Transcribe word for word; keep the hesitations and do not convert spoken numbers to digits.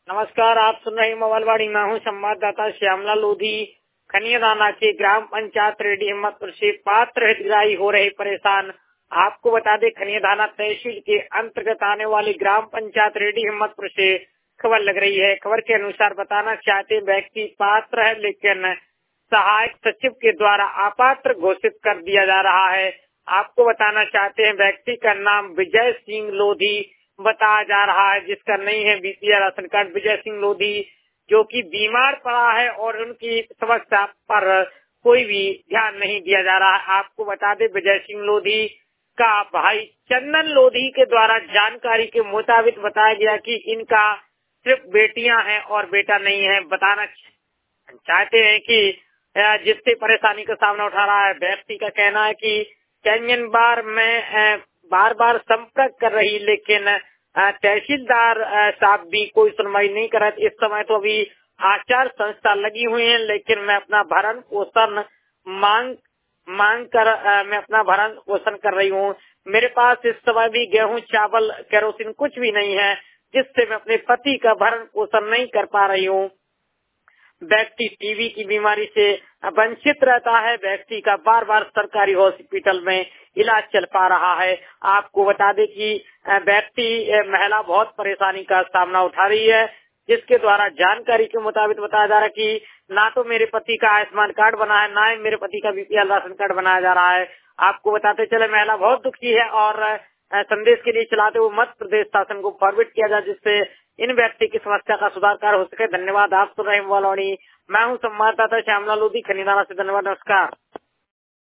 नमस्कार, आप सुन रहे हैं मोबाइलवाड़ी। मैं हूँ संवाददाता श्यामला लोधी। खनियादाना के ग्राम पंचायत रेडी हिम्मतपुर से पात्र हितग्राही हो रहे परेशान। आपको बता दें, खनियादाना तहसील के अंतर्गत आने वाली ग्राम पंचायत रेडी हिम्मतपुर से खबर लग रही है। खबर के अनुसार बताना चाहते व्यक्ति पात्र है, लेकिन सहायक सचिव के द्वारा अपात्र घोषित कर दिया जा रहा है। आपको बताना चाहते हैं, व्यक्ति का नाम विजय सिंह लोधी बताया जा रहा है, जिसका नहीं है BPL ration card. Vijay Singh Lodhi जो कि बीमार पड़ा है और उनकी समस्या पर कोई भी ध्यान नहीं दिया जा रहा है। आपको बता दें, विजय सिंह लोधी का भाई चंदन लोधी के द्वारा जानकारी के मुताबिक बताया गया कि इनका सिर्फ बेटियां हैं और बेटा नहीं है। बताना चाहते हैं कि जिससे परेशानी का सामना उठा रहा है, व्यक्ति का कहना है कि कैंजन बार में बार बार संपर्क कर रही, लेकिन तहसीलदार साहब भी कोई सुनवाई नहीं कर रहे। इस समय तो अभी आचार संस्था लगी हुई है, लेकिन मैं अपना भरण पोषण मांग मांग कर मैं अपना भरण पोषण कर रही हूँ। मेरे पास इस समय भी गेहूं, चावल, केरोसिन कुछ भी नहीं है, जिससे मैं अपने पति का भरण पोषण नहीं कर पा रही हूँ। व्यक्ति टीबी की बीमारी से वंचित रहता है। व्यक्ति का बार बार सरकारी हॉस्पिटल में इलाज चल पा रहा है। आपको बता दें कि व्यक्ति महिला बहुत परेशानी का सामना उठा रही है, जिसके द्वारा जानकारी के मुताबिक बताया जा रहा है कि ना तो मेरे पति का आयुष्मान कार्ड बना है, ना ही मेरे पति का बीपीएल राशन कार्ड बनाया जा रहा है। आपको बताते चले, महिला बहुत दुखी है और संदेश के लिए चलाते हुए मध्य प्रदेश शासन को फॉरवर्ड किया जाए, जिससे इन व्यक्ति की समस्या का सुधार हो सके। धन्यवाद। आप सुन रहे हैं मोबाइलवाड़ी। मैं हूँ संवाददाता श्यामला लोधी, खनियादाना से। धन्यवाद, नमस्कार।